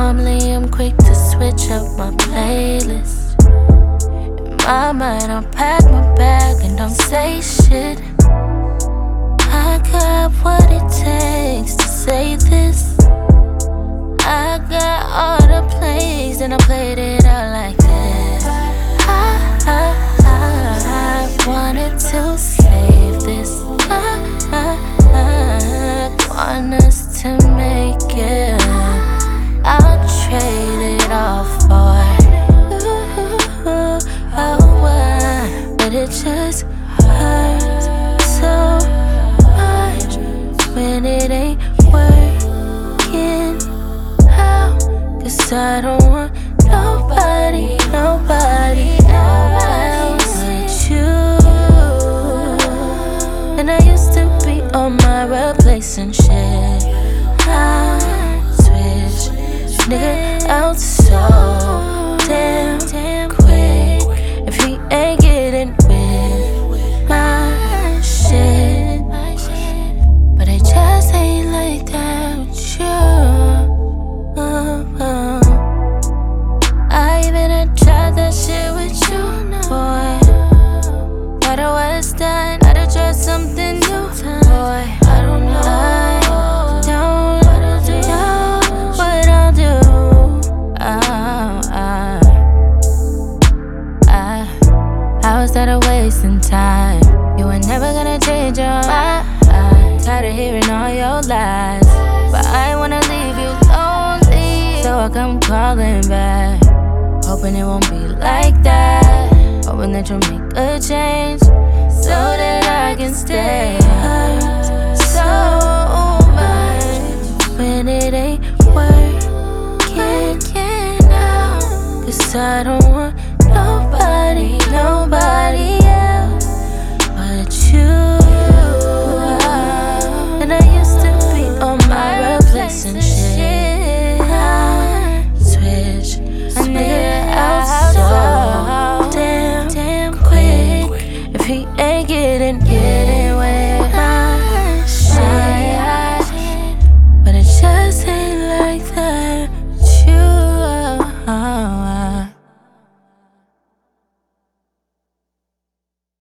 Normally I'm quick to switch up my playlist. In my mind I'll pack my bag and don't say shit. I got what it takes to say this. I got all the plays and I played it out like this. I wanted to save this. I want us to make it. I'll trade it all for but it just hurts so much when it ain't working out. 'Cause I don't want nobody else but you. And I used to be on my replacing shit. I switch nigga out so damn quick. If he ain't getting with my shit, but it just ain't like that with you. I even had tried that shit with you, boy. Got a West End, gotta try something new, boy. I don't know what I'll do. How is that a wasting time? You ain't never gonna change your mind. Tired of hearing all your lies, but I ain't wanna leave you lonely, so I come calling back, hoping it won't be like that. Hoping that you'll make a change so that I can stay. Hurt so much when it ain't working out. 'Cause I don't want nobody else but you. And I used to be on my replacing shit. I switch a nigga out so damn quick. If he ain't getting